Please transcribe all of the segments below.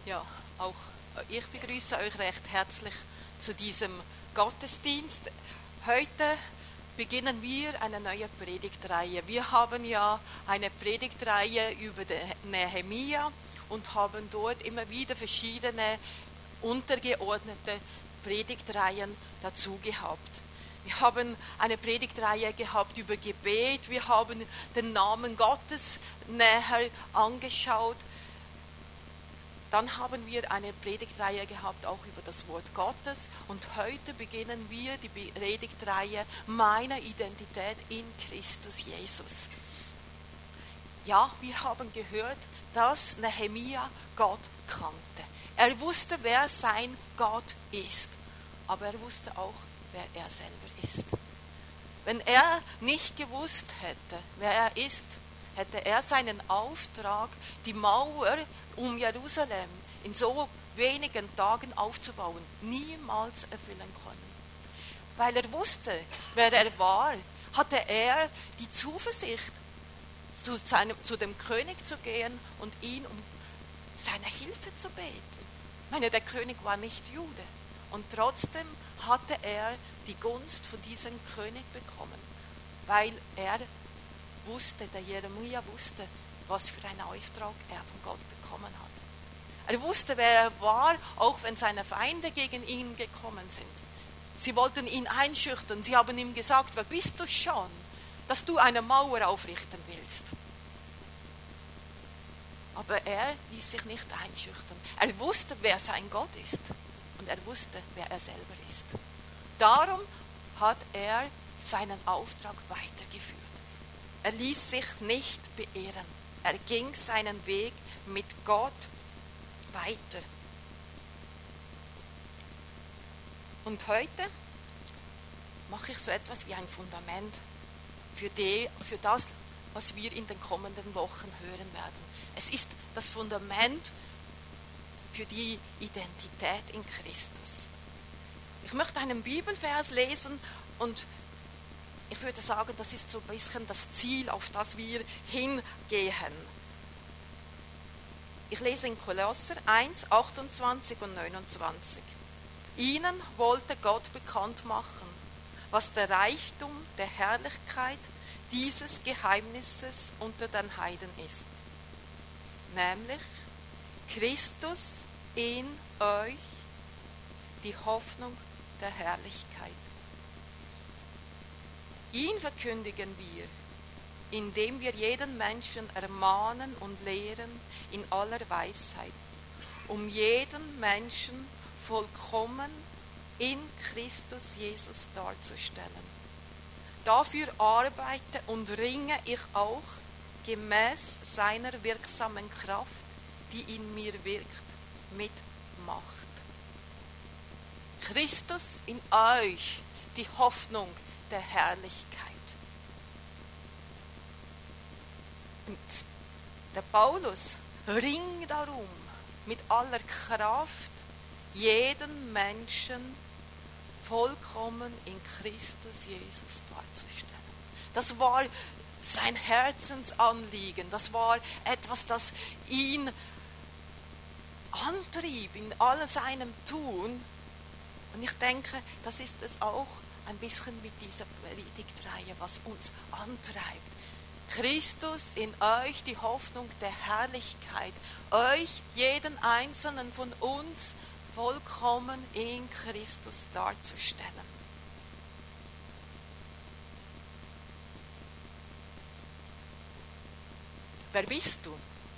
Ja, auch ich begrüße euch recht herzlich zu diesem Gottesdienst. Heute beginnen wir eine neue Predigtreihe. Wir haben ja eine Predigtreihe über den Nehemia und haben dort immer wieder verschiedene untergeordnete Predigtreihen dazu gehabt. Wir haben eine Predigtreihe gehabt über Gebet, wir haben den Namen Gottes näher angeschaut. Dann haben wir eine Predigtreihe gehabt, auch über das Wort Gottes. Und heute beginnen wir die Predigtreihe Meine Identität in Christus Jesus. Ja, wir haben gehört, dass Nehemia Gott kannte. Er wusste, wer sein Gott ist. Aber er wusste auch, wer er selber ist. Wenn er nicht gewusst hätte, wer er ist, hätte er seinen Auftrag, die Mauer um Jerusalem in so wenigen Tagen aufzubauen, niemals erfüllen können. Weil er wusste, wer er war, hatte er die Zuversicht, zu dem König zu gehen und ihn um seine Hilfe zu beten. Ich meine, der König war nicht Jude und trotzdem hatte er die Gunst von diesem König bekommen, weil er wusste, der Jeremia wusste, was für einen Auftrag er von Gott bekommen hat. Er wusste, wer er war, auch wenn seine Feinde gegen ihn gekommen sind. Sie wollten ihn einschüchtern. Sie haben ihm gesagt, wer bist du schon, dass du eine Mauer aufrichten willst? Aber er ließ sich nicht einschüchtern. Er wusste, wer sein Gott ist. Und er wusste, wer er selber ist. Darum hat er seinen Auftrag weitergeführt. Er ließ sich nicht beirren. Er ging seinen Weg mit Gott weiter. Und heute mache ich so etwas wie ein Fundament für das, was wir in den kommenden Wochen hören werden. Es ist das Fundament für die Identität in Christus. Ich möchte einen Bibelvers lesen und ich würde sagen, das ist so ein bisschen das Ziel, auf das wir hingehen. Ich lese in Kolosser 1, 28 und 29. Ihnen wollte Gott bekannt machen, was der Reichtum der Herrlichkeit dieses Geheimnisses unter den Heiden ist. Nämlich Christus in euch, die Hoffnung der Herrlichkeit. Ihn verkündigen wir, indem wir jeden Menschen ermahnen und lehren in aller Weisheit, um jeden Menschen vollkommen in Christus Jesus darzustellen. Dafür arbeite und ringe ich auch gemäß seiner wirksamen Kraft, die in mir wirkt, mit Macht. Christus in euch, die Hoffnung der Herrlichkeit. Und der Paulus ringt darum, mit aller Kraft jeden Menschen vollkommen in Christus Jesus darzustellen. Das war sein Herzensanliegen, das war etwas, das ihn antrieb in all seinem Tun. Und ich denke, das ist es auch ein bisschen mit dieser Predigtreihe, was uns antreibt. Christus in euch, die Hoffnung der Herrlichkeit. Euch, jeden einzelnen von uns, vollkommen in Christus darzustellen. Wer bist du?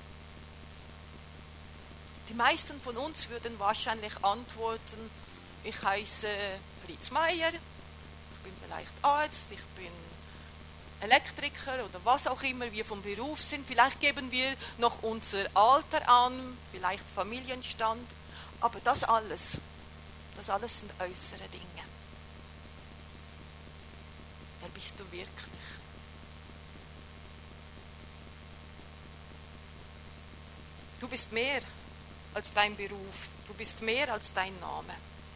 Die meisten von uns würden wahrscheinlich antworten, ich heiße Fritz Meier, ich bin vielleicht Arzt, ich bin Elektriker oder was auch immer wir vom Beruf sind. Vielleicht geben wir noch unser Alter an, vielleicht Familienstand. Aber das alles sind äußere Dinge. Wer bist du wirklich? Du bist mehr als dein Beruf. Du bist mehr als dein Name.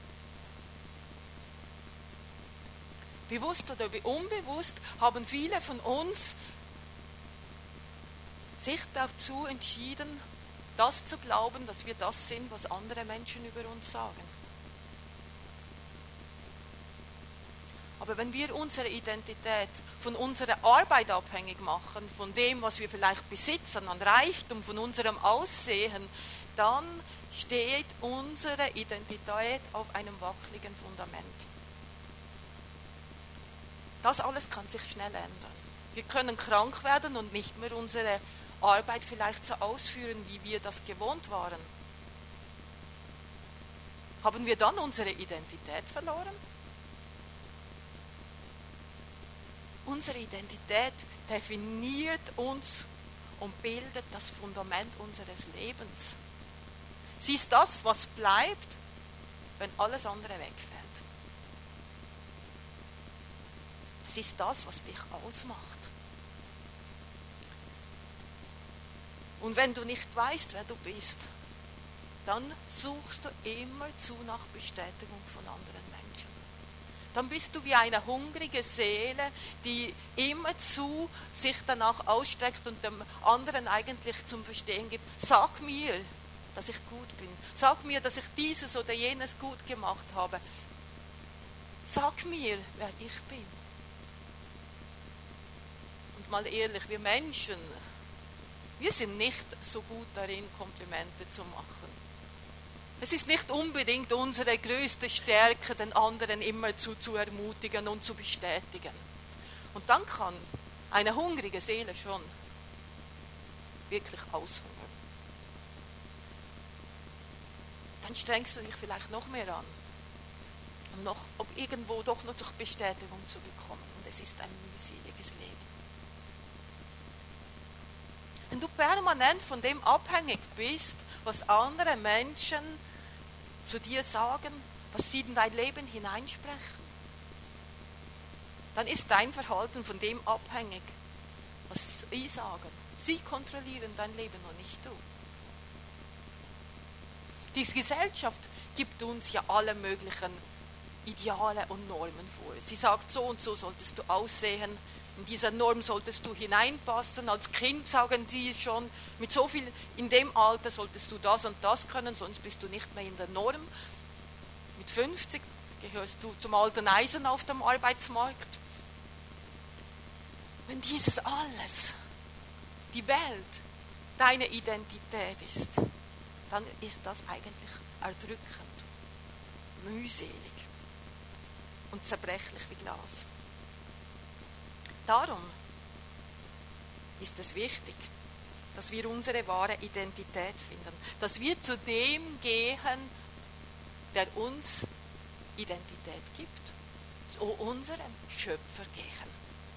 Bewusst oder unbewusst haben viele von uns sich dazu entschieden, das zu glauben, dass wir das sind, was andere Menschen über uns sagen. Aber wenn wir unsere Identität von unserer Arbeit abhängig machen, von dem, was wir vielleicht besitzen an Reichtum, von unserem Aussehen, dann steht unsere Identität auf einem wackeligen Fundament. Das alles kann sich schnell ändern. Wir können krank werden und nicht mehr unsere Arbeit vielleicht so ausführen, wie wir das gewohnt waren. Haben wir dann unsere Identität verloren? Unsere Identität definiert uns und bildet das Fundament unseres Lebens. Sie ist das, was bleibt, wenn alles andere wegfällt. Es ist das, was dich ausmacht. Und wenn du nicht weißt, wer du bist, dann suchst du immerzu nach Bestätigung von anderen Menschen. Dann bist du wie eine hungrige Seele, die immerzu sich danach ausstreckt und dem anderen eigentlich zum Verstehen gibt, sag mir, dass ich gut bin. Sag mir, dass ich dieses oder jenes gut gemacht habe. Sag mir, wer ich bin. Und mal ehrlich, wir Menschen, wir sind nicht so gut darin, Komplimente zu machen. Es ist nicht unbedingt unsere größte Stärke, den anderen immer zu ermutigen und zu bestätigen. Und dann kann eine hungrige Seele schon wirklich aushungern. Dann strengst du dich vielleicht noch mehr an, um irgendwo doch noch Bestätigung zu bekommen. Und es ist ein mühseliges Leben. Wenn du permanent von dem abhängig bist, was andere Menschen zu dir sagen, was sie in dein Leben hineinsprechen, dann ist dein Verhalten von dem abhängig, was sie sagen. Sie kontrollieren dein Leben und nicht du. Die Gesellschaft gibt uns ja alle möglichen Ideale und Normen vor. Sie sagt, so und so solltest du aussehen, in dieser Norm solltest du hineinpassen. Als Kind sagen die schon, mit so viel, in dem Alter solltest du das und das können, sonst bist du nicht mehr in der Norm. Mit 50 gehörst du zum alten Eisen auf dem Arbeitsmarkt. Wenn dieses alles, die Welt, deine Identität ist, dann ist das eigentlich erdrückend, mühselig und zerbrechlich wie Glas. Darum ist es wichtig, dass wir unsere wahre Identität finden, dass wir zu dem gehen, der uns Identität gibt, zu unserem Schöpfer gehen.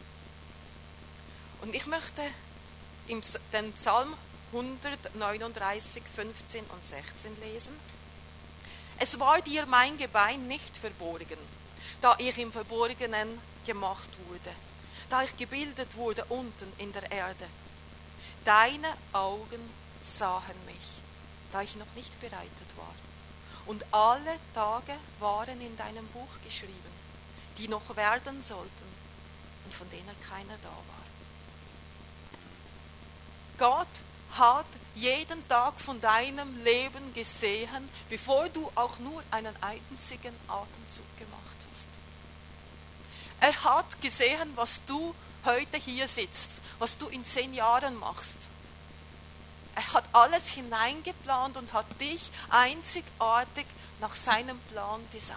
Und ich möchte den Psalm 139, 15 und 16 lesen. Es war dir mein Gebein nicht verborgen, da ich im Verborgenen gemacht wurde, da ich gebildet wurde unten in der Erde. Deine Augen sahen mich, da ich noch nicht bereitet war. Und alle Tage waren in deinem Buch geschrieben, die noch werden sollten und von denen keiner da war. Gott hat jeden Tag von deinem Leben gesehen, bevor du auch nur einen einzigen Atemzug gemacht hast. Er hat gesehen, was du heute hier sitzt, was du in 10 Jahren machst. Er hat alles hineingeplant und hat dich einzigartig nach seinem Plan designt.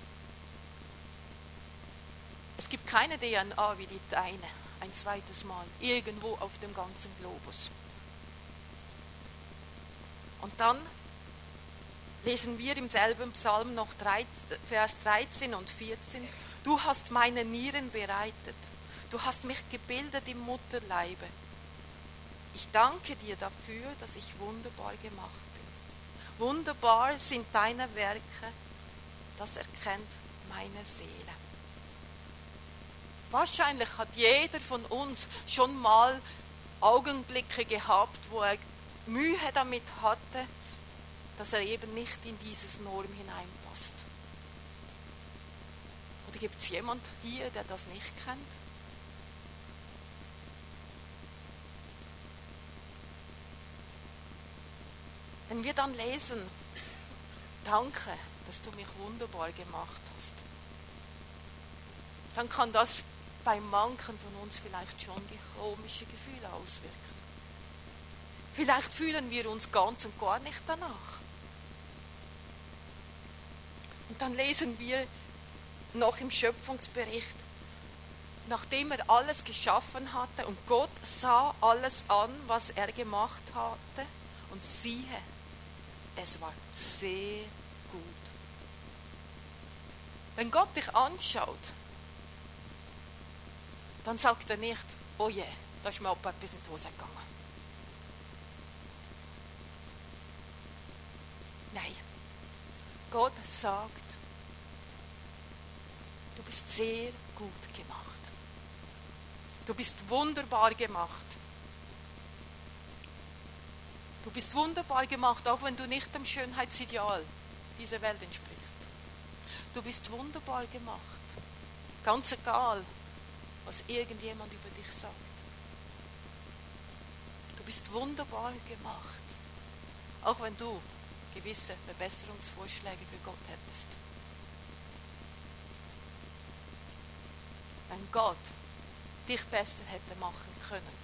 Es gibt keine DNA wie die deine, ein zweites Mal, irgendwo auf dem ganzen Globus. Und dann lesen wir im selben Psalm noch Vers 13 und 14. Du hast meine Nieren bereitet. Du hast mich gebildet im Mutterleibe. Ich danke dir dafür, dass ich wunderbar gemacht bin. Wunderbar sind deine Werke, das erkennt meine Seele. Wahrscheinlich hat jeder von uns schon mal Augenblicke gehabt, wo er Mühe damit hatte, dass er eben nicht in dieses Norm hineinpasst. Oder gibt es jemand hier, der das nicht kennt? Wenn wir dann lesen, danke, dass du mich wunderbar gemacht hast, dann kann das bei manchen von uns vielleicht schon komische Gefühle auswirken. Vielleicht fühlen wir uns ganz und gar nicht danach. Und dann lesen wir noch im Schöpfungsbericht, nachdem er alles geschaffen hatte und Gott sah alles an, was er gemacht hatte, und siehe, es war sehr gut. Wenn Gott dich anschaut, dann sagt er nicht, oh je, da ist mir aber etwas in die Hose gegangen. Nein, Gott sagt, du bist sehr gut gemacht. Du bist wunderbar gemacht. Du bist wunderbar gemacht, auch wenn du nicht dem Schönheitsideal dieser Welt entsprichst. Du bist wunderbar gemacht. Ganz egal, was irgendjemand über dich sagt. Du bist wunderbar gemacht. Auch wenn du gewisse Verbesserungsvorschläge für Gott hättest. Wenn Gott dich besser hätte machen können,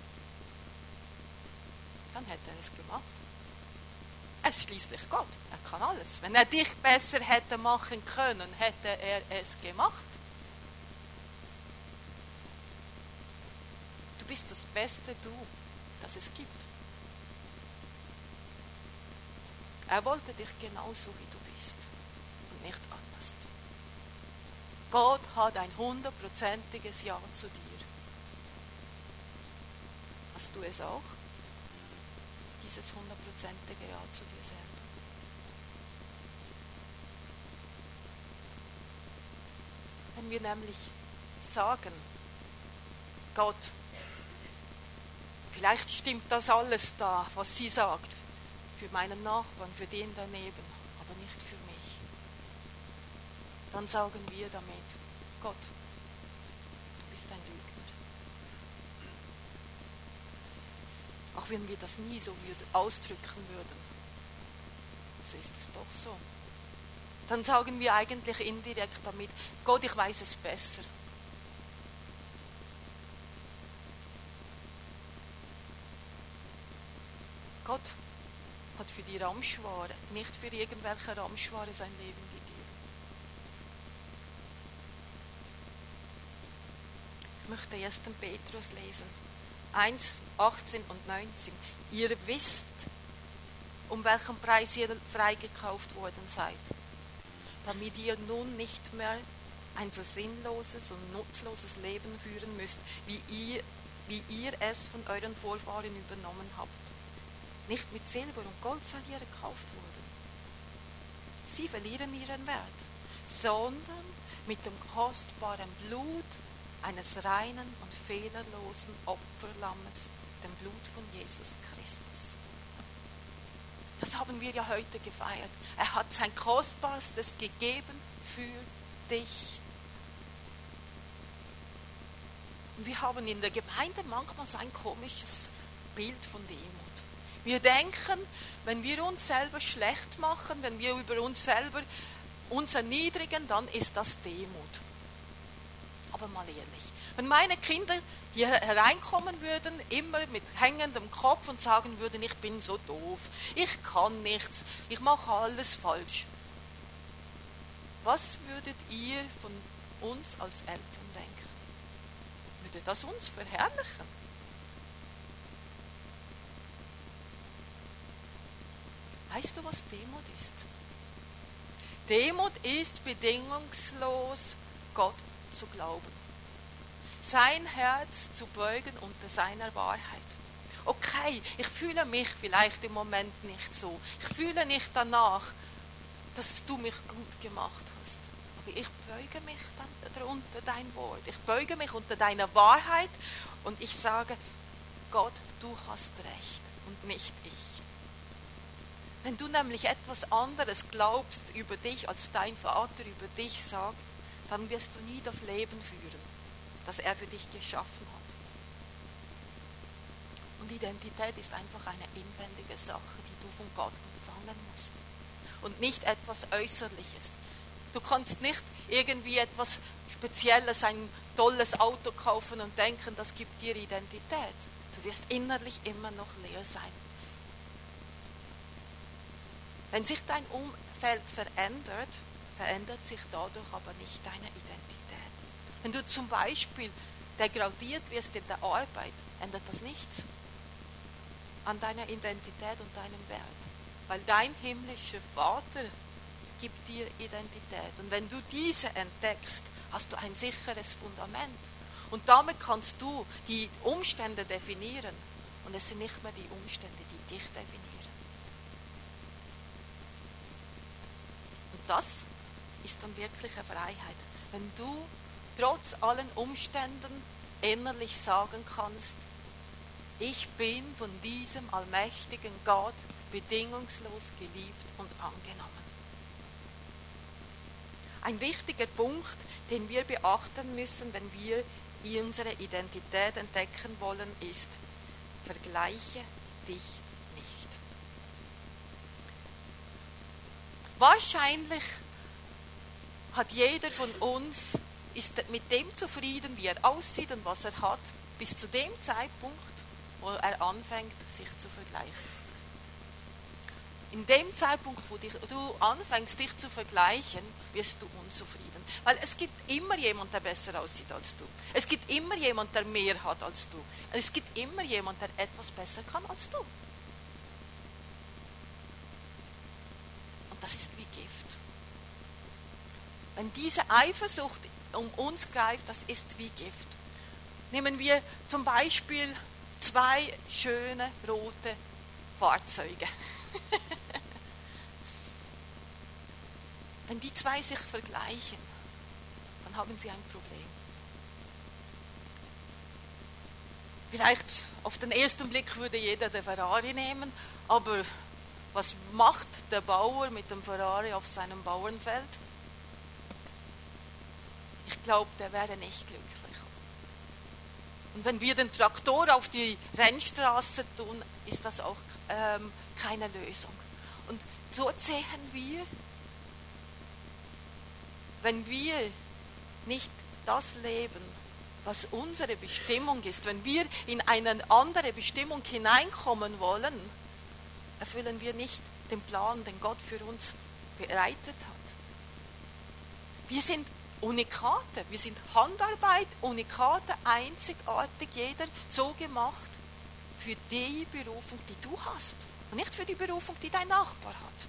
dann hätte er es gemacht. Er ist schließlich Gott, er kann alles. Wenn er dich besser hätte machen können, hätte er es gemacht. Du bist das beste Du, das es gibt. Er wollte dich genauso, wie du bist und nicht anders. Gott hat ein 100%iges Ja zu dir. Hast du es auch? Dieses 100%ige Ja zu dir selber. Wenn wir nämlich sagen, Gott, vielleicht stimmt das alles da, was sie sagt, für meinen Nachbarn, für den daneben, aber nicht für mich. Dann sagen wir damit, Gott, du bist ein Lügner. Auch wenn wir das nie so ausdrücken würden, so ist es doch so. Dann sagen wir eigentlich indirekt damit, Gott, ich weiß es besser. Gott hat für die Ramschware, nicht für irgendwelche Ramschware sein Leben gegeben. Ich möchte 1. Petrus lesen, 1, 18 und 19. Ihr wisst, um welchen Preis ihr freigekauft worden seid, damit ihr nun nicht mehr ein so sinnloses und nutzloses Leben führen müsst, wie ihr es von euren Vorfahren übernommen habt. Nicht mit Silber und Gold seid ihr gekauft worden. Sie verlieren ihren Wert, sondern mit dem kostbaren Blut eines reinen und fehlerlosen Opferlammes, dem Blut von Jesus Christus. Das haben wir ja heute gefeiert. Er hat sein Kostbarstes gegeben für dich. Und wir haben in der Gemeinde manchmal so ein komisches Bild von Demut. Wir denken, wenn wir uns selber schlecht machen, wenn wir über uns selber uns erniedrigen, dann ist das Demut. Aber mal ehrlich, wenn meine Kinder hier hereinkommen würden, immer mit hängendem Kopf und sagen würden, ich bin so doof, ich kann nichts, ich mache alles falsch. Was würdet ihr von uns als Eltern denken? Würde das uns verherrlichen? Weißt du, was Demut ist? Demut ist bedingungslos Gott zu glauben. Sein Herz zu beugen unter seiner Wahrheit. Okay, ich fühle mich vielleicht im Moment nicht so. Ich fühle nicht danach, dass du mich gut gemacht hast. Aber ich beuge mich dann unter dein Wort. Ich beuge mich unter deiner Wahrheit und ich sage, Gott, du hast recht und nicht ich. Wenn du nämlich etwas anderes glaubst über dich, als dein Vater über dich sagt, dann wirst du nie das Leben führen, das er für dich geschaffen hat. Und Identität ist einfach eine inwendige Sache, die du von Gott empfangen musst. Und nicht etwas Äußerliches. Du kannst nicht irgendwie etwas Spezielles, ein tolles Auto kaufen und denken, das gibt dir Identität. Du wirst innerlich immer noch leer sein. Wenn sich dein Umfeld verändert, verändert sich dadurch aber nicht deine Identität. Wenn du zum Beispiel degradiert wirst in der Arbeit, ändert das nichts an deiner Identität und deinem Wert. Weil dein himmlischer Vater gibt dir Identität. Und wenn du diese entdeckst, hast du ein sicheres Fundament. Und damit kannst du die Umstände definieren. Und es sind nicht mehr die Umstände, die dich definieren. Und das ist dann wirkliche Freiheit. Wenn du trotz allen Umständen innerlich sagen kannst, ich bin von diesem allmächtigen Gott bedingungslos geliebt und angenommen. Ein wichtiger Punkt, den wir beachten müssen, wenn wir unsere Identität entdecken wollen, ist, vergleiche dich nicht. Wahrscheinlich hat jeder von uns, ist mit dem zufrieden, wie er aussieht und was er hat, bis zu dem Zeitpunkt, wo er anfängt, sich zu vergleichen. In dem Zeitpunkt, wo du anfängst, dich zu vergleichen, wirst du unzufrieden. Weil es gibt immer jemand, der besser aussieht als du. Es gibt immer jemand, der mehr hat als du. Es gibt immer jemand, der etwas besser kann als du. Und das ist wie Gift. Wenn diese Eifersucht um uns greift, das ist wie Gift. Nehmen wir zum Beispiel 2 schöne rote Fahrzeuge. Wenn die 2 sich vergleichen, dann haben sie ein Problem. Vielleicht auf den ersten Blick würde jeder den Ferrari nehmen, aber was macht der Bauer mit dem Ferrari auf seinem Bauernfeld? Ich glaube, der wäre nicht glücklich. Und wenn wir den Traktor auf die Rennstraße tun, ist das auch keine Lösung. Und so sehen wir, wenn wir nicht das leben, was unsere Bestimmung ist, wenn wir in eine andere Bestimmung hineinkommen wollen, erfüllen wir nicht den Plan, den Gott für uns bereitet hat. Wir sind Unikate, wir sind Handarbeit, Unikate, einzigartig, jeder so gemacht für die Berufung, die du hast und nicht für die Berufung, die dein Nachbar hat.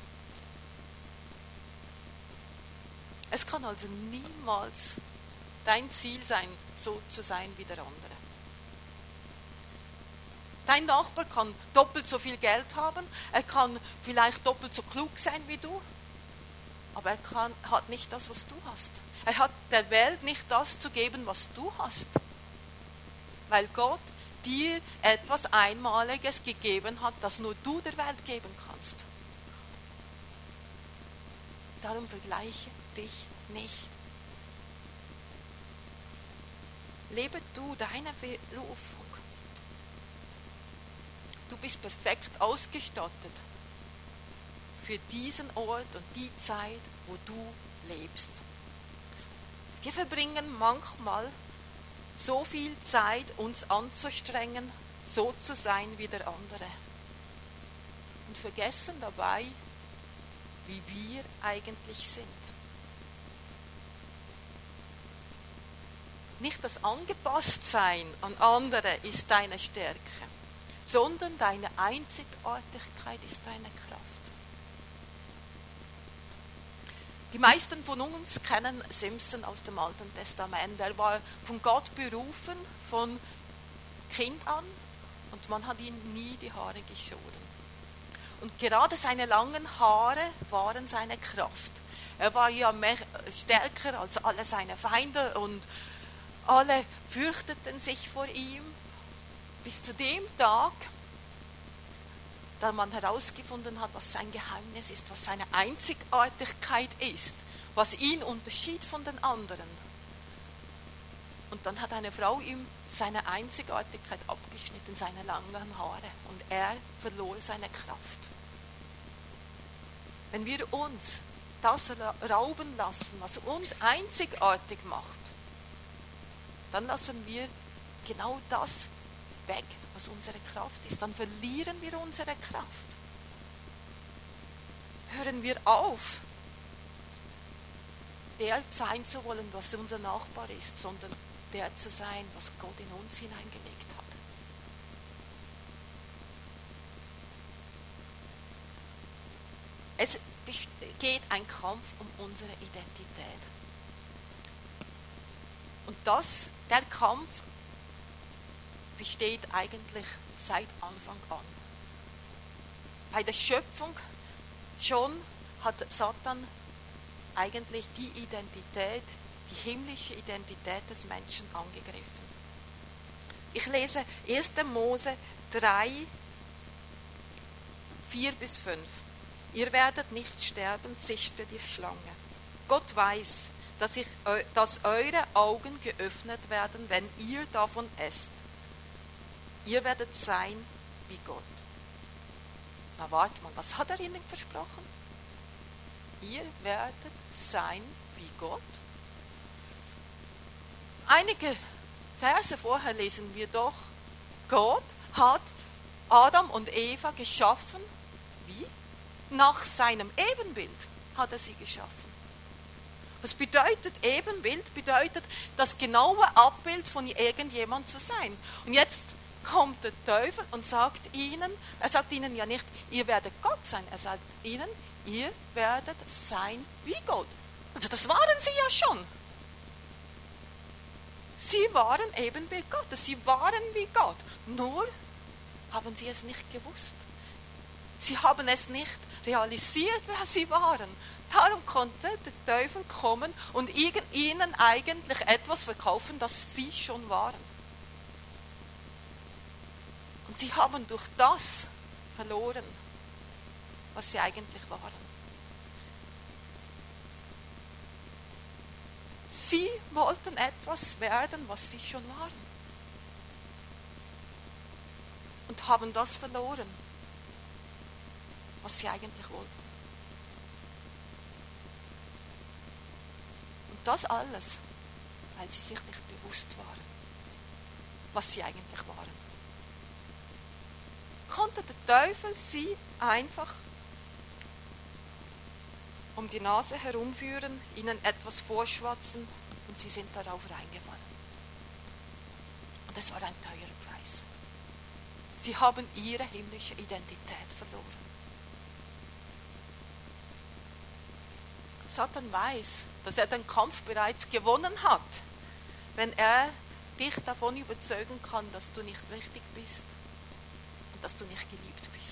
Es kann also niemals dein Ziel sein, so zu sein wie der andere. Dein Nachbar kann doppelt so viel Geld haben, er kann vielleicht doppelt so klug sein wie du, aber er hat nicht das, was du hast. Er hat der Welt nicht das zu geben, was du hast. Weil Gott dir etwas Einmaliges gegeben hat, das nur du der Welt geben kannst. Darum vergleiche dich nicht. Lebe du deine Berufung. Du bist perfekt ausgestattet für diesen Ort und die Zeit, wo du lebst. Wir verbringen manchmal so viel Zeit, uns anzustrengen, so zu sein wie der andere. Und vergessen dabei, wie wir eigentlich sind. Nicht das Angepasstsein an andere ist deine Stärke, sondern deine Einzigartigkeit ist deine Kraft. Die meisten von uns kennen Simson aus dem Alten Testament. Er war von Gott berufen, von Kind an, und man hat ihm nie die Haare geschoren. Und gerade seine langen Haare waren seine Kraft. Er war ja stärker als alle seine Feinde und alle fürchteten sich vor ihm. Bis zu dem Tag, da man herausgefunden hat, was sein Geheimnis ist, was seine Einzigartigkeit ist, was ihn unterschied von den anderen. Und dann hat eine Frau ihm seine Einzigartigkeit abgeschnitten, seine langen Haare. Und er verlor seine Kraft. Wenn wir uns das rauben lassen, was uns einzigartig macht, dann lassen wir genau das weg, was unsere Kraft ist. Dann verlieren wir unsere Kraft. Hören wir auf, der sein zu wollen, was unser Nachbar ist, sondern der zu sein, was Gott in uns hineingelegt hat. Es geht ein Kampf um unsere Identität. Und der Kampf besteht eigentlich seit Anfang an. Bei der Schöpfung schon hat Satan eigentlich die Identität, die himmlische Identität des Menschen angegriffen. Ich lese 1. Mose 3, 4-5. Ihr werdet nicht sterben, zischte die Schlange. Gott weiß, dass eure Augen geöffnet werden, wenn ihr davon esst. Ihr werdet sein wie Gott. Na warte mal, was hat er ihnen versprochen? Ihr werdet sein wie Gott. Einige Verse vorher lesen wir doch, Gott hat Adam und Eva geschaffen. Wie? Nach seinem Ebenbild hat er sie geschaffen. Was bedeutet Ebenbild? Bedeutet das genaue Abbild von irgendjemand zu sein. Und jetzt kommt der Teufel und sagt ihnen ja nicht, ihr werdet Gott sein. Er sagt ihnen, ihr werdet sein wie Gott. Also das waren sie ja schon. Sie waren Ebenbild Gottes, sie waren wie Gott. Nur haben sie es nicht gewusst. Sie haben es nicht realisiert, wer sie waren. Darum konnte der Teufel kommen und ihnen eigentlich etwas verkaufen, das sie schon waren. Und sie haben durch das verloren, was sie eigentlich waren. Sie wollten etwas werden, was sie schon waren. Und haben das verloren, was sie eigentlich wollten. Und das alles, weil sie sich nicht bewusst waren, was sie eigentlich waren. Konnte der Teufel sie einfach um die Nase herumführen, ihnen etwas vorschwatzen und sie sind darauf reingefallen. Und es war ein teurer Preis. Sie haben ihre himmlische Identität verloren. Satan weiß, dass er den Kampf bereits gewonnen hat, wenn er dich davon überzeugen kann, dass du nicht richtig bist und dass du nicht geliebt bist.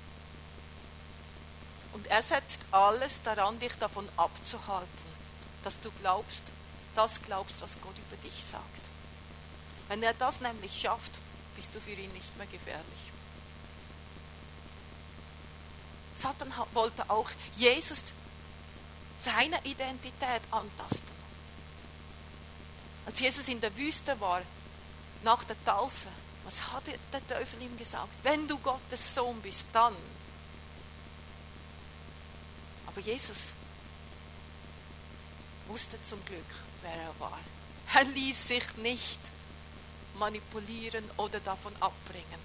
Und er setzt alles daran, dich davon abzuhalten, dass du das glaubst, was Gott über dich sagt. Wenn er das nämlich schafft, bist du für ihn nicht mehr gefährlich. Satan wollte auch Jesus seine Identität antasten. Als Jesus in der Wüste war, nach der Taufe, was hat der Teufel ihm gesagt? Wenn du Gottes Sohn bist, dann. Aber Jesus wusste zum Glück, wer er war. Er ließ sich nicht manipulieren oder davon abbringen.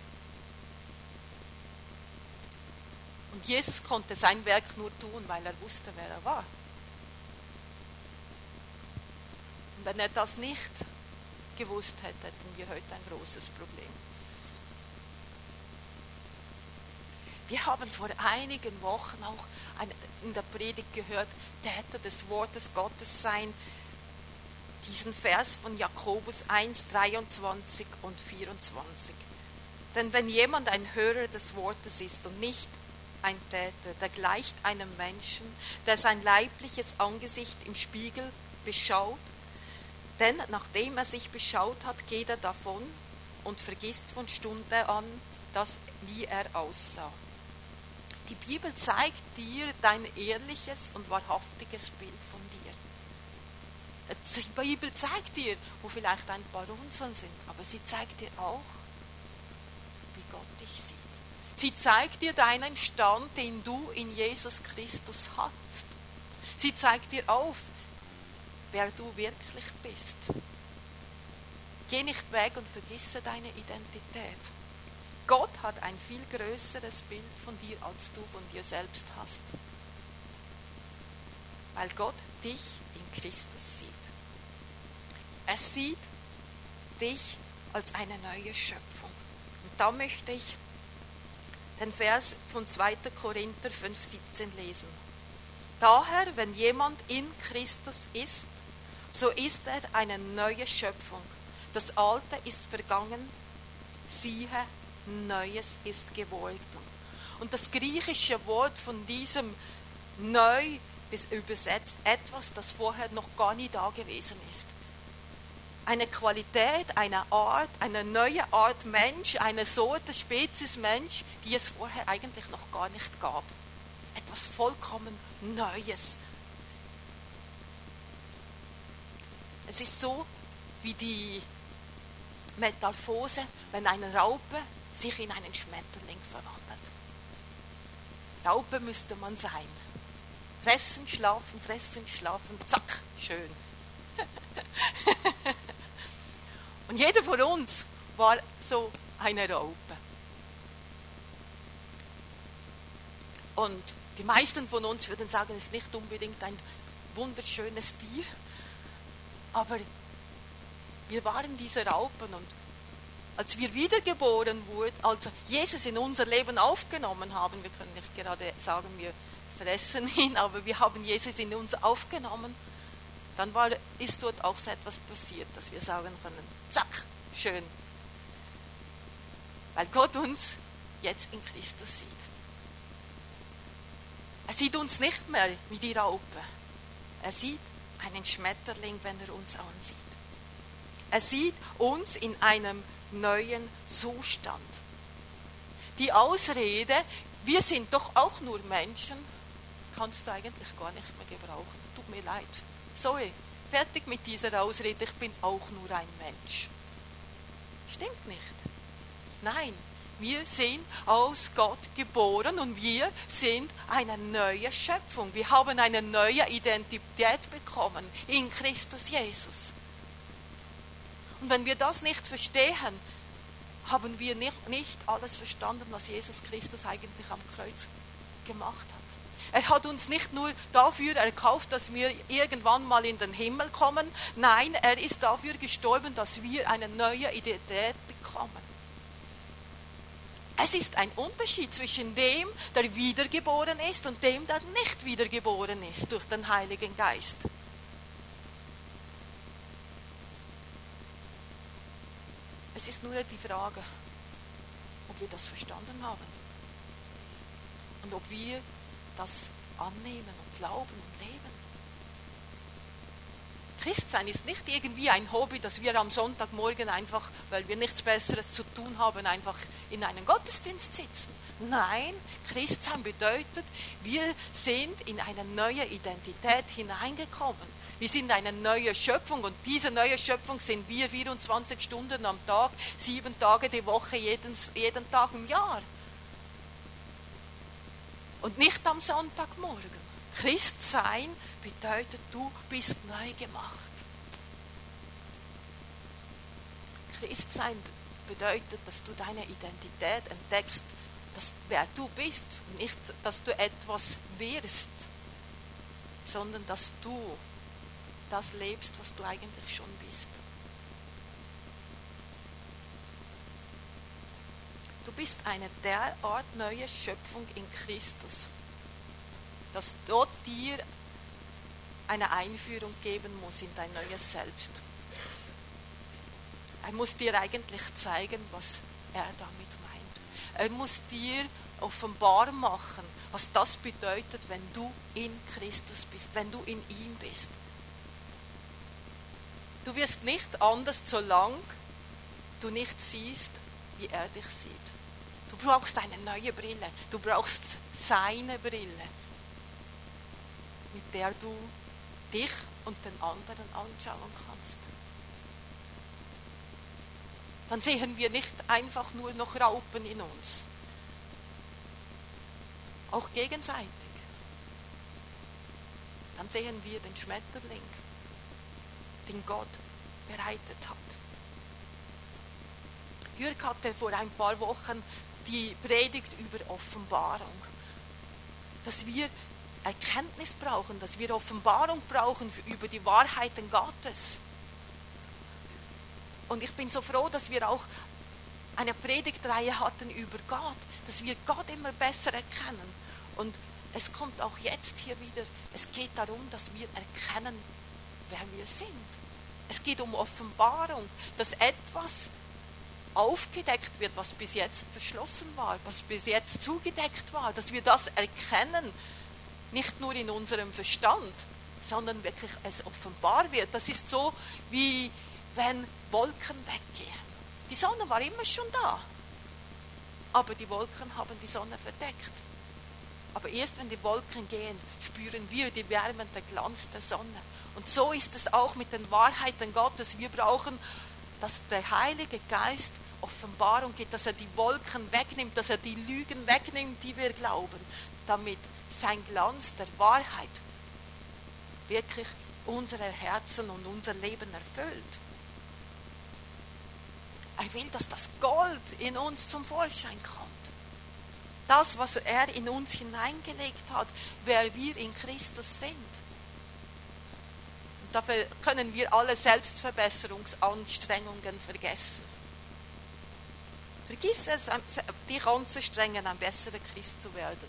Und Jesus konnte sein Werk nur tun, weil er wusste, wer er war. Und wenn er das nicht gewusst hätte, hätten wir heute ein großes Problem. Wir haben vor einigen Wochen auch in der Predigt gehört, Täter des Wortes Gottes sein. Diesen Vers von Jakobus 1, 23 und 24. Denn wenn jemand ein Hörer des Wortes ist und nicht ein Täter, der gleicht einem Menschen, der sein leibliches Angesicht im Spiegel beschaut, denn nachdem er sich beschaut hat, geht er davon und vergisst von Stunde an, wie er aussah. Die Bibel zeigt dir dein ehrliches und wahrhaftiges Bild von dir. Die Bibel zeigt dir, wo vielleicht ein paar Runzeln sind, aber sie zeigt dir auch, wie Gott dich sieht. Sie zeigt dir deinen Stand, den du in Jesus Christus hast. Sie zeigt dir auf, wer du wirklich bist. Geh nicht weg und vergisse deine Identität. Gott hat ein viel größeres Bild von dir, als du von dir selbst hast. Weil Gott dich in Christus sieht. Er sieht dich als eine neue Schöpfung. Und da möchte ich den Vers von 2. Korinther 5,17 lesen. Daher, wenn jemand in Christus ist, so ist er eine neue Schöpfung. Das Alte ist vergangen, siehe, Neues ist geworden. Und das griechische Wort von diesem neu ist übersetzt etwas, das vorher noch gar nie da gewesen ist. Eine Qualität, eine Art, eine neue Art Mensch, eine Sorte, Spezies Mensch, die es vorher eigentlich noch gar nicht gab. Etwas vollkommen Neues. Es ist so wie die Metamorphose, wenn eine Raupe sich in einen Schmetterling verwandelt. Raupe müsste man sein. Fressen, schlafen, zack, schön. Und jeder von uns war so eine Raupe. Und die meisten von uns würden sagen, es ist nicht unbedingt ein wunderschönes Tier, aber wir waren diese Raupen und als wir wiedergeboren wurden, also Jesus in unser Leben aufgenommen haben, wir können nicht gerade sagen, wir fressen ihn, aber wir haben Jesus in uns aufgenommen, dann ist dort auch so etwas passiert, dass wir sagen können, zack, schön. Weil Gott uns jetzt in Christus sieht. Er sieht uns nicht mehr wie die Raupe. Er sieht einen Schmetterling, wenn er uns ansieht. Er sieht uns in einem neuen Zustand. Die Ausrede, wir sind doch auch nur Menschen, kannst du eigentlich gar nicht mehr gebrauchen. Tut mir leid. Sorry, fertig mit dieser Ausrede, ich bin auch nur ein Mensch. Stimmt nicht. Nein, wir sind aus Gott geboren und wir sind eine neue Schöpfung. Wir haben eine neue Identität bekommen in Christus Jesus. Und wenn wir das nicht verstehen, haben wir nicht alles verstanden, was Jesus Christus eigentlich am Kreuz gemacht hat. Er hat uns nicht nur dafür erkauft, dass wir irgendwann mal in den Himmel kommen. Nein, er ist dafür gestorben, dass wir eine neue Identität bekommen. Es ist ein Unterschied zwischen dem, der wiedergeboren ist und dem, der nicht wiedergeboren ist durch den Heiligen Geist. Es ist nur die Frage, ob wir das verstanden haben und ob wir das annehmen und glauben und leben. Christsein ist nicht irgendwie ein Hobby, das wir am Sonntagmorgen einfach, weil wir nichts Besseres zu tun haben, einfach in einen Gottesdienst sitzen. Nein, Christsein bedeutet, wir sind in eine neue Identität hineingekommen. Wir sind eine neue Schöpfung und diese neue Schöpfung sind wir 24 Stunden am Tag, 7 Tage die Woche, jeden Tag im Jahr. Und nicht am Sonntagmorgen. Christsein bedeutet, du bist neu gemacht. Christsein bedeutet, dass du deine Identität entdeckst, wer du bist. Nicht, dass du etwas wirst, sondern dass du das lebst, was du eigentlich schon bist. Du bist eine derart neue Schöpfung in Christus, dass Gott dir eine Einführung geben muss in dein neues Selbst. Er muss dir eigentlich zeigen, was er damit meint. Er muss dir offenbar machen, was das bedeutet, wenn du in Christus bist, wenn du in ihm bist. Du wirst nicht anders, solange du nicht siehst, wie er dich sieht. Du brauchst eine neue Brille. Du brauchst seine Brille, mit der du dich und den anderen anschauen kannst. Dann sehen wir nicht einfach nur noch Raupen in uns. Auch gegenseitig. Dann sehen wir den Schmetterling, den Gott bereitet hat. Jürg hatte vor ein paar Wochen die Predigt über Offenbarung. Dass wir Erkenntnis brauchen, dass wir Offenbarung brauchen über die Wahrheiten Gottes. Und ich bin so froh, dass wir auch eine Predigtreihe hatten über Gott, dass wir Gott immer besser erkennen. Und es kommt auch jetzt hier wieder, es geht darum, dass wir erkennen, wer wir sind. Es geht um Offenbarung, dass etwas aufgedeckt wird, was bis jetzt verschlossen war, was bis jetzt zugedeckt war, dass wir das erkennen, nicht nur in unserem Verstand, sondern wirklich es offenbar wird. Das ist so, wie wenn Wolken weggehen. Die Sonne war immer schon da, aber die Wolken haben die Sonne verdeckt. Aber erst wenn die Wolken gehen, spüren wir die wärmende Glanz der Sonne. Und so ist es auch mit den Wahrheiten Gottes. Wir brauchen, dass der Heilige Geist Offenbarung gibt, dass er die Wolken wegnimmt, dass er die Lügen wegnimmt, die wir glauben, damit sein Glanz der Wahrheit wirklich unsere Herzen und unser Leben erfüllt. Er will, dass das Gold in uns zum Vorschein kommt. Das, was er in uns hineingelegt hat, wer wir in Christus sind. Und dafür können wir alle Selbstverbesserungsanstrengungen vergessen. Vergiss es, dich anzustrengen, ein besserer Christ zu werden.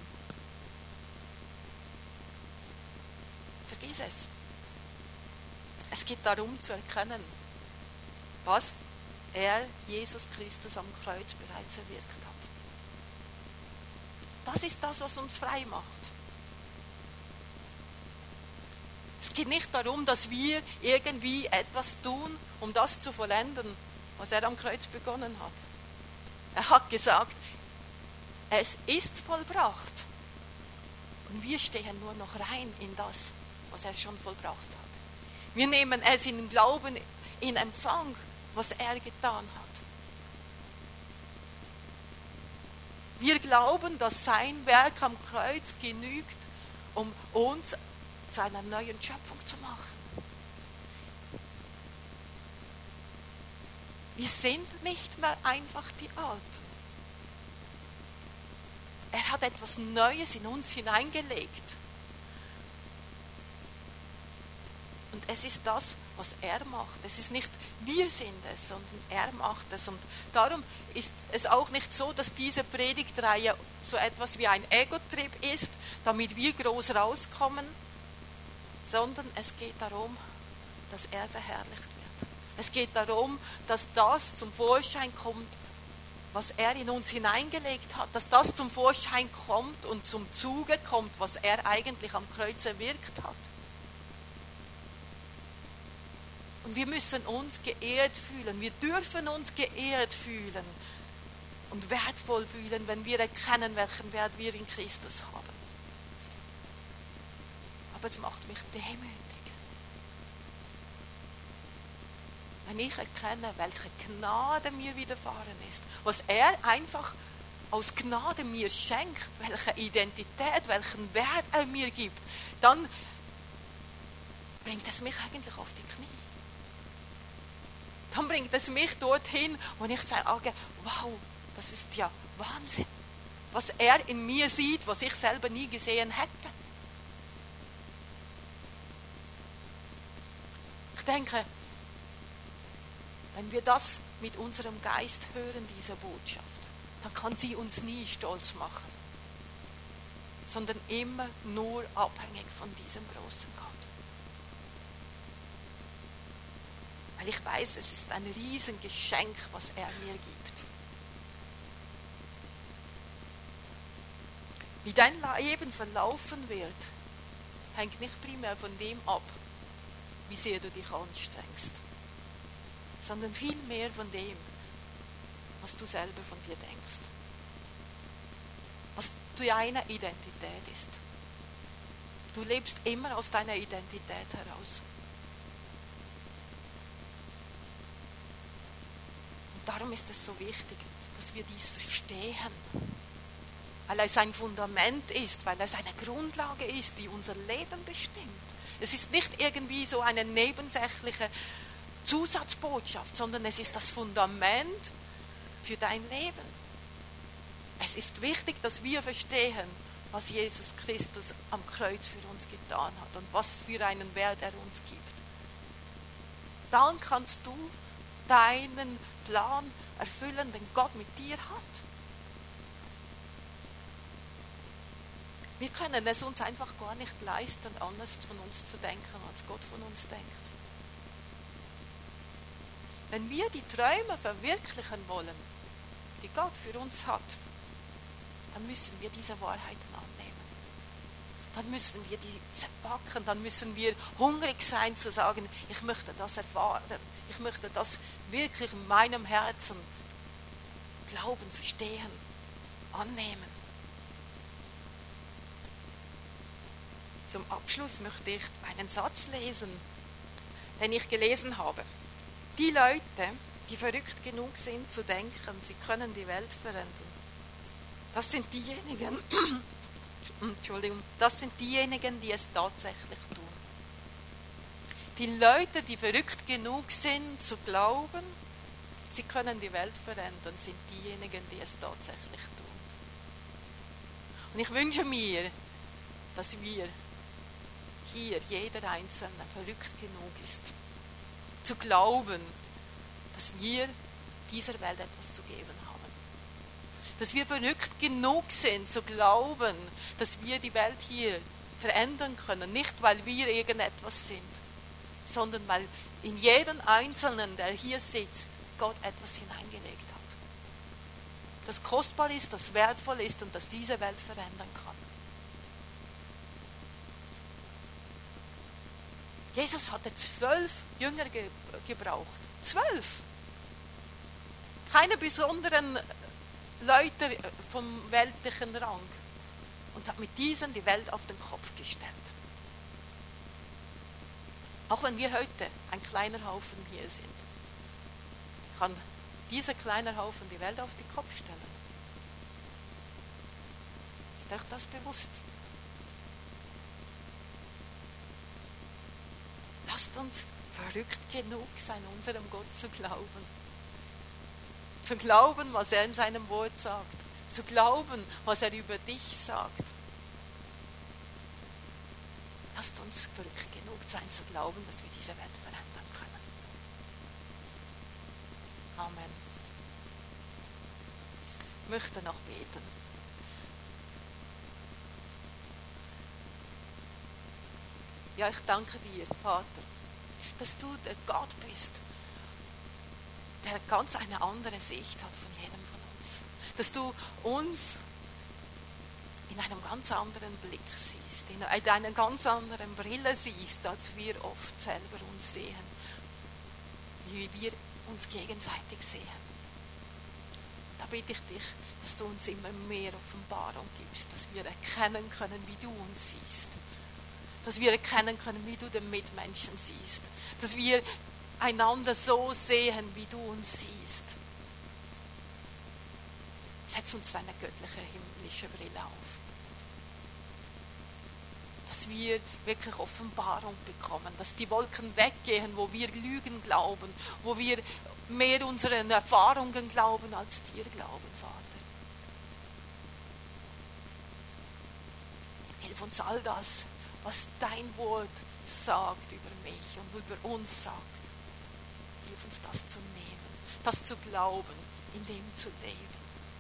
Vergiss es. Es geht darum zu erkennen, was Jesus Christus am Kreuz bereits erwirkt hat. Das ist das, was uns frei macht. Es geht nicht darum, dass wir irgendwie etwas tun, um das zu vollenden, was er am Kreuz begonnen hat. Er hat gesagt, es ist vollbracht. Und wir stehen nur noch rein in das, was er schon vollbracht hat. Wir nehmen es in Glauben in Empfang, was er getan hat. Wir glauben, dass sein Werk am Kreuz genügt, um uns zu einer neuen Schöpfung zu machen. Wir sind nicht mehr einfach die Alten. Er hat etwas Neues in uns hineingelegt. Und es ist das, was er macht. Es ist nicht wir sind es, sondern er macht es. Und darum ist es auch nicht so, dass diese Predigtreihe so etwas wie ein Ego-Trip ist, damit wir groß rauskommen, sondern es geht darum, dass er verherrlicht wird. Es geht darum, dass das zum Vorschein kommt, was er in uns hineingelegt hat, dass das zum Vorschein kommt und zum Zuge kommt, was er eigentlich am Kreuz erwirkt hat. Und wir müssen uns geehrt fühlen, wir dürfen uns geehrt fühlen und wertvoll fühlen, wenn wir erkennen, welchen Wert wir in Christus haben. Aber es macht mich demütig. Wenn ich erkenne, welche Gnade mir widerfahren ist, was er einfach aus Gnade mir schenkt, welche Identität, welchen Wert er mir gibt, dann bringt es mich eigentlich auf die Knie. Dann bringt es mich dorthin, wo ich sage, wow, das ist ja Wahnsinn. Was er in mir sieht, was ich selber nie gesehen hätte. Ich denke, wenn wir das mit unserem Geist hören, diese Botschaft, dann kann sie uns nie stolz machen, sondern immer nur abhängig von diesem großen Gott. Weil ich weiß, es ist ein Riesengeschenk, was er mir gibt. Wie dein Leben verlaufen wird, hängt nicht primär von dem ab, wie sehr du dich anstrengst, sondern vielmehr von dem, was du selber von dir denkst. Was deine Identität ist. Du lebst immer aus deiner Identität heraus. Und darum ist es so wichtig, dass wir dies verstehen. Weil es ein Fundament ist, weil es eine Grundlage ist, die unser Leben bestimmt. Es ist nicht irgendwie so eine nebensächliche Zusatzbotschaft, sondern es ist das Fundament für dein Leben. Es ist wichtig, dass wir verstehen, was Jesus Christus am Kreuz für uns getan hat und was für einen Wert er uns gibt. Dann kannst du deinen Plan erfüllen, den Gott mit dir hat. Wir können es uns einfach gar nicht leisten, anders von uns zu denken, als Gott von uns denkt. Wenn wir die Träume verwirklichen wollen, die Gott für uns hat, dann müssen wir diese Wahrheiten annehmen. Dann müssen wir diese packen, dann müssen wir hungrig sein zu sagen, ich möchte das erfahren, ich möchte das wirklich in meinem Herzen glauben, verstehen, annehmen. Zum Abschluss möchte ich einen Satz lesen, den ich gelesen habe. Die Leute, die verrückt genug sind zu denken, sie können die Welt verändern, das sind diejenigen, die es tatsächlich tun. Die Leute, die verrückt genug sind zu glauben, sie können die Welt verändern, sind diejenigen, die es tatsächlich tun. Und ich wünsche mir, dass wir hier, jeder Einzelne, verrückt genug ist, zu glauben, dass wir dieser Welt etwas zu geben haben. Dass wir verrückt genug sind, zu glauben, dass wir die Welt hier verändern können. Nicht, weil wir irgendetwas sind, sondern weil in jeden Einzelnen, der hier sitzt, Gott etwas hineingelegt hat. Das kostbar ist, das wertvoll ist und das diese Welt verändern kann. Jesus hatte 12 Jünger gebraucht. 12! Keine besonderen Leute vom weltlichen Rang. Und hat mit diesen die Welt auf den Kopf gestellt. Auch wenn wir heute ein kleiner Haufen hier sind, kann dieser kleine Haufen die Welt auf den Kopf stellen. Ist euch das bewusst? Lasst uns verrückt genug sein, unserem Gott zu glauben. Zu glauben, was er in seinem Wort sagt. Zu glauben, was er über dich sagt. Lasst uns verrückt genug sein, zu glauben, dass wir diese Welt verändern können. Amen. Ich möchte noch beten. Ja, ich danke dir, Vater, dass du der Gott bist, der ganz eine andere Sicht hat von jedem von uns. Dass du uns in einem ganz anderen Blick siehst, in einer ganz anderen Brille siehst, als wir oft selber uns sehen, wie wir uns gegenseitig sehen. Da bitte ich dich, dass du uns immer mehr Offenbarung gibst, dass wir erkennen können, wie du uns siehst. Dass wir erkennen können, wie du den Mitmenschen siehst. Dass wir einander so sehen, wie du uns siehst. Setz uns deine göttliche himmlische Brille auf. Dass wir wirklich Offenbarung bekommen, dass die Wolken weggehen, wo wir Lügen glauben, wo wir mehr unseren Erfahrungen glauben, als dir glauben, Vater. Hilf uns all das, was dein Wort sagt über mich und über uns sagt. Hilf uns das zu nehmen, das zu glauben, in dem zu leben.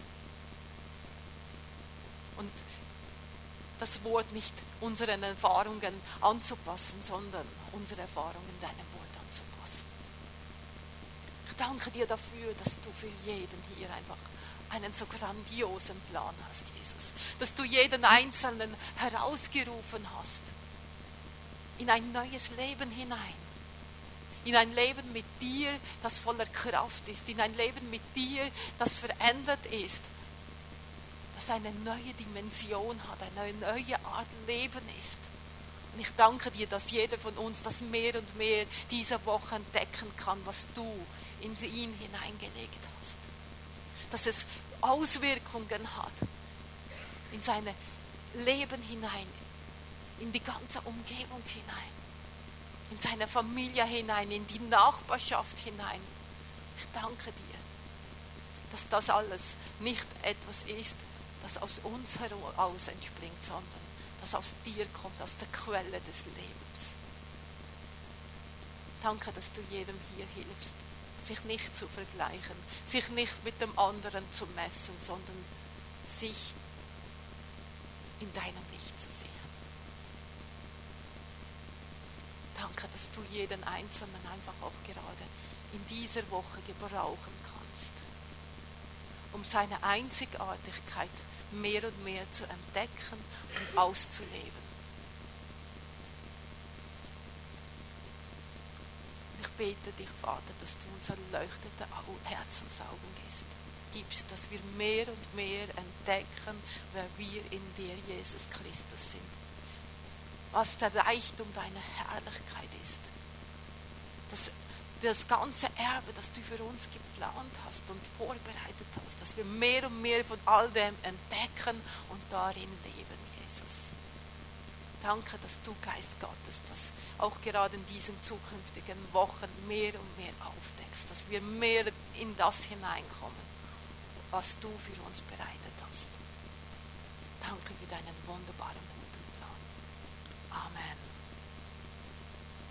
Und das Wort nicht unseren Erfahrungen anzupassen, sondern unsere Erfahrungen deinem Wort anzupassen. Ich danke dir dafür, dass du für jeden hier einfach einen so grandiosen Plan hast, Jesus. Dass du jeden Einzelnen herausgerufen hast in ein neues Leben hinein. In ein Leben mit dir, das voller Kraft ist. In ein Leben mit dir, das verändert ist. Das eine neue Dimension hat, eine neue Art Leben ist. Und ich danke dir, dass jeder von uns das mehr und mehr diese Woche entdecken kann, was du in ihn hineingelegt hast. Dass es Auswirkungen hat in sein Leben hinein, in die ganze Umgebung hinein, in seine Familie hinein, in die Nachbarschaft hinein. Ich danke dir, dass das alles nicht etwas ist, das aus uns heraus entspringt, sondern das aus dir kommt, aus der Quelle des Lebens. Danke, dass du jedem hier hilfst, sich nicht zu vergleichen, sich nicht mit dem anderen zu messen, sondern sich in deinem Licht zu sehen. Danke, dass du jeden Einzelnen einfach auch gerade in dieser Woche gebrauchen kannst, um seine Einzigartigkeit mehr und mehr zu entdecken und auszuleben. Ich bete dich, Vater, dass du uns erleuchtete Herzensaugen gibst, dass wir mehr und mehr entdecken, wer wir in dir, Jesus Christus, sind. Was der Reichtum deiner Herrlichkeit ist. Das ganze Erbe, das du für uns geplant hast und vorbereitet hast, dass wir mehr und mehr von all dem entdecken und darin leben, Jesus. Danke, dass du, Geist Gottes, das auch gerade in diesen zukünftigen Wochen mehr und mehr aufdeckst, dass wir mehr in das hineinkommen, was du für uns bereitet hast. Danke für deinen wunderbaren guten Plan. Amen.